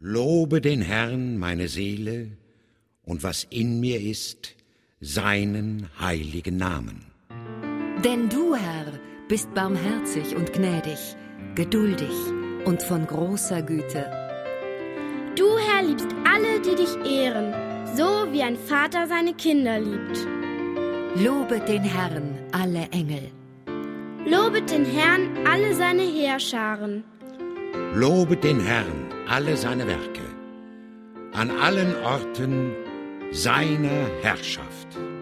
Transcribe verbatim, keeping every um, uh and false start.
Lobe den Herrn, meine Seele, und was in mir ist, seinen heiligen Namen. Denn du, Herr, bist barmherzig und gnädig, geduldig und von großer Güte. Du, Herr, liebst alle, die dich ehren, so wie ein Vater seine Kinder liebt. Lobet den Herrn, alle Engel. Lobet den Herrn, alle seine Heerscharen. Lobet den Herrn, alle seine Werke, an allen Orten seiner Herrschaft.